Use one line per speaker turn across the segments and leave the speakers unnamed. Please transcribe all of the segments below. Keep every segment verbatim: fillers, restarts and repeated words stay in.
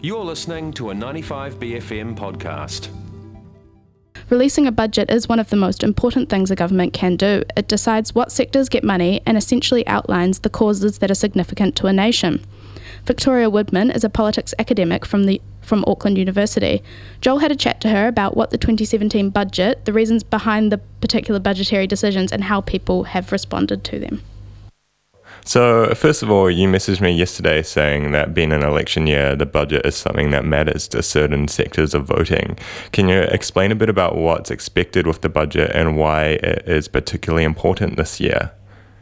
You're listening to a ninety-five B F M podcast.
Releasing a budget is one of the most important things a government can do. It decides what sectors get money and essentially outlines the causes that are significant to a nation. Victoria Woodman is a politics academic from the from Auckland University. Joel had a chat to her about what the twenty seventeen budget, the reasons behind the particular budgetary decisions, and how people have responded to them.
So, first of all, you messaged me yesterday saying that being an election year, the budget is something that matters to certain sectors of voting. Can you explain a bit about what's expected with the budget and why it is particularly important this year?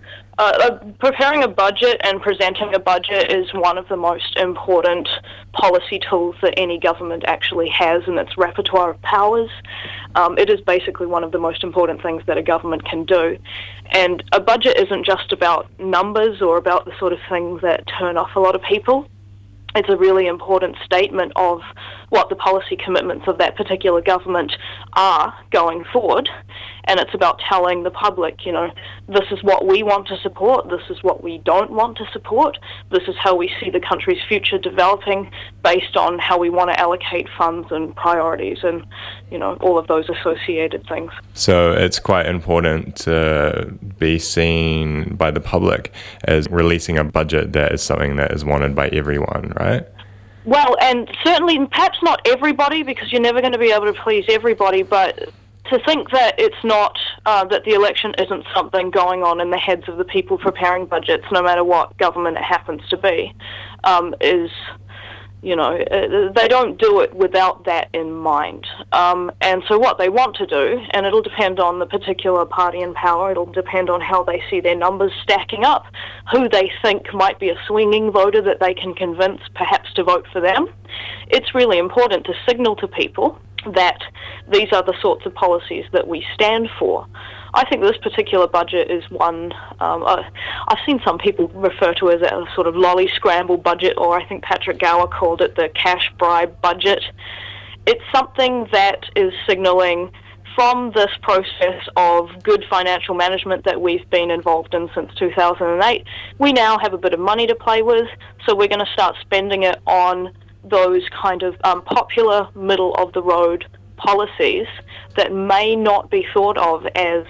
Uh, preparing a budget and presenting a budget is one of the most important policy tools that any government actually has in its repertoire of powers. Um, it is basically one of the most important things that a government can do. And a budget isn't just about numbers or about the sort of things that turn off a lot of people. It's a really important statement of what the policy commitments of that particular government are going forward. And it's about telling the public, you know, this is what we want to support, this is what we don't want to support, this is how we see the country's future developing based on how we want to allocate funds and priorities and, you know, all of those associated things.
So it's quite important to be seen by the public as releasing a budget that is something that is wanted by everyone, right?
Well, and certainly perhaps not everybody, because you're never going to be able to please everybody, but to think that it's not, uh, that the election isn't something going on in the heads of the people preparing budgets, no matter what government it happens to be, um, is, you know, uh, they don't do it without that in mind. Um, and so what they want to do, and it'll depend on the particular party in power, it'll depend on how they see their numbers stacking up, who they think might be a swinging voter that they can convince perhaps to vote for them. It's really important to signal to people that these are the sorts of policies that we stand for. I think this particular budget is one, um, uh, I've seen some people refer to as a sort of lolly scramble budget, or I think Patrick Gower called it the cash bribe budget. It's something that is signalling from this process of good financial management that we've been involved in since two thousand eight, we now have a bit of money to play with, so we're going to start spending it on those kind of um, popular middle-of-the-road policies that may not be thought of as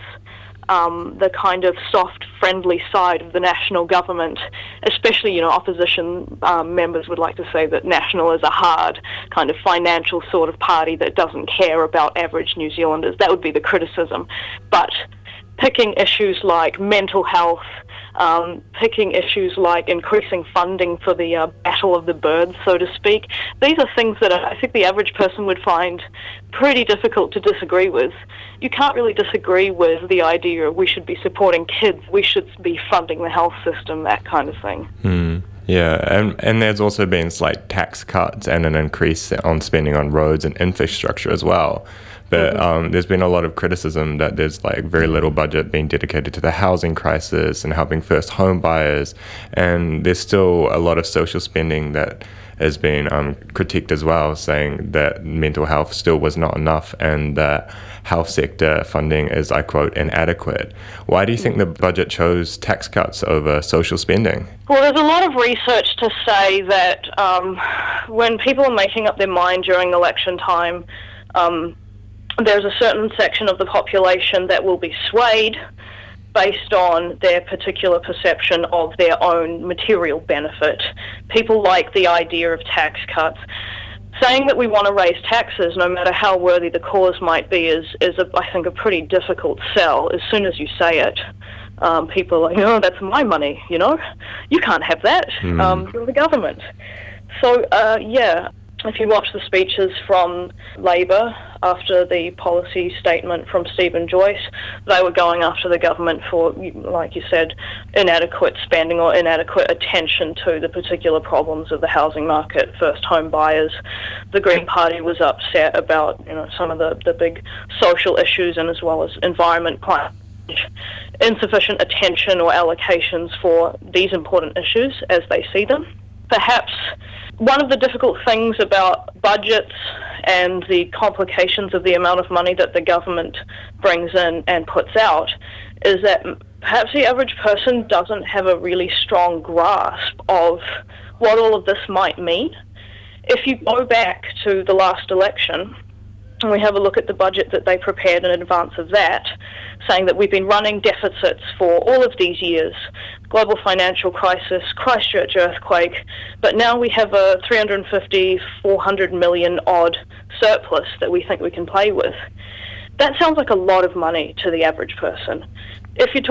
um, the kind of soft, friendly side of the national government. Especially, you know, opposition um, members would like to say that National is a hard, kind of financial sort of party that doesn't care about average New Zealanders. That would be the criticism. But picking issues like mental health, Um, picking issues like increasing funding for the uh, battle of the birds, so to speak. These are things that I think the average person would find pretty difficult to disagree with. You can't really disagree with the idea of we should be supporting kids, we should be funding the health system, that kind of thing.
Mm. Yeah, and, and there's also been slight tax cuts and an increase on spending on roads and infrastructure as well. But mm-hmm. um, there's been a lot of criticism that there's like very little budget being dedicated to the housing crisis and helping first home buyers. And there's still a lot of social spending that has been um, critiqued as well, saying that mental health still was not enough and that health sector funding is, I quote, inadequate. Why do you think the budget chose tax cuts over social spending?
Well, there's a lot of research to say that um, when people are making up their mind during election time, um, there's a certain section of the population that will be swayed based on their particular perception of their own material benefit. People like the idea of tax cuts. Saying that we want to raise taxes, no matter how worthy the cause might be, is, is a, I think, a pretty difficult sell. As soon as you say it, um, people are like, oh, that's my money, you know? You can't have that. Mm. Um, you're the government. So, uh, yeah, if you watch the speeches from Labour after the policy statement from Stephen Joyce, they were going after the government for, like you said, inadequate spending or inadequate attention to the particular problems of the housing market, first home buyers. The Green Party was upset about, you know, some of the, the big social issues and as well as environment, climate change, insufficient attention or allocations for these important issues as they see them. Perhaps one of the difficult things about budgets and the complications of the amount of money that the government brings in and puts out is that perhaps the average person doesn't have a really strong grasp of what all of this might mean. if you go back to the last election, and we have a look at the budget that they prepared in advance of that, saying that we've been running deficits for all of these years, global financial crisis, Christchurch earthquake, but now we have a three hundred fifty, four hundred million odd surplus that we think we can play with. That sounds like a lot of money to the average person. If you're